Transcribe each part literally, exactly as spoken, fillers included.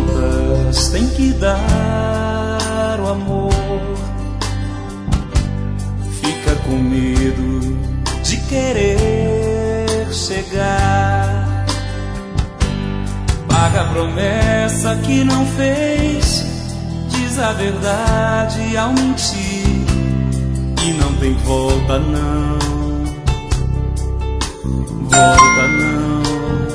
voltas tem que dar o amor. Fica com medo de querer chegar. Paga a promessa que não fez, diz a verdade ao mentir, e não tem volta não, volta não.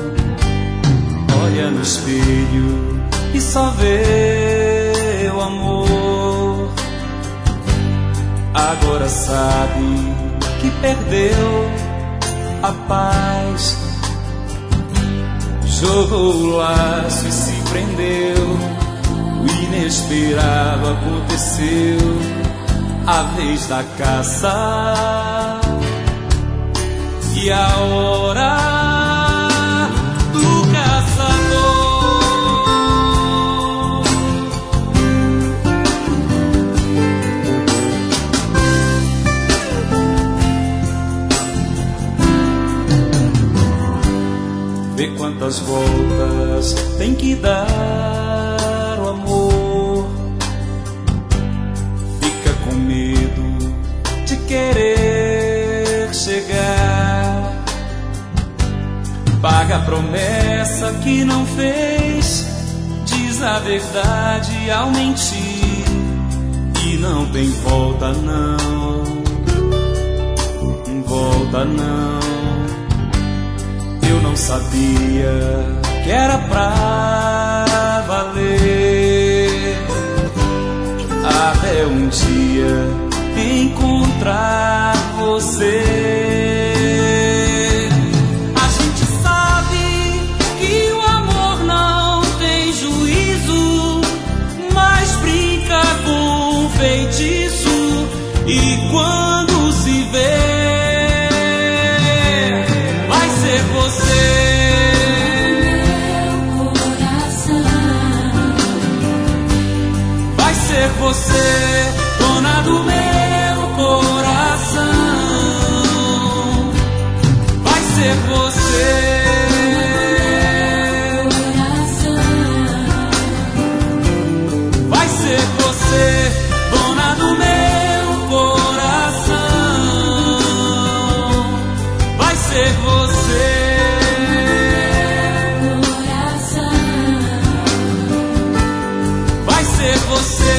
Olha no espelho e só vê o amor. Agora sabe que perdeu a paz. Jogou o laço e se prendeu. O inesperado aconteceu, a vez da caça e a hora do caçador. Vê quantas voltas tem que dar o amor. Fica com medo de querer chegar. Paga a promessa que não fez, diz a verdade ao mentir, e não tem volta não, volta não. Eu não sabia que era pra valer, até um dia encontrar você. A gente sabe que o amor não tem juízo, mas brinca com um feitiço, e quando se vê você, dona do meu coração. Vai ser você, vai ser você, dona do meu coração. Vai ser você, vai ser você.